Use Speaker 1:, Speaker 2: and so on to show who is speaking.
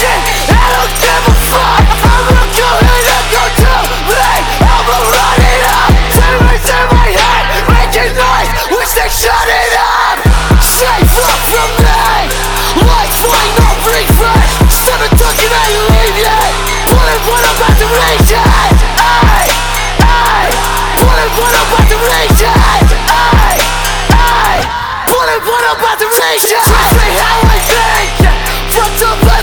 Speaker 1: shit, I don't give a fuck. I'm gonna go ahead and go to me. I'ma run it up. Terrors in my head, making noise, wish they shut it up. Safe up from me, life find no refresh. Never took it, I leave yet. Pulling what I'm about to reach it. Ay, ay. Pulling what I'm about to reach it. Ay, ay. Pulling what I'm about to reach it. Teach me how I think. From the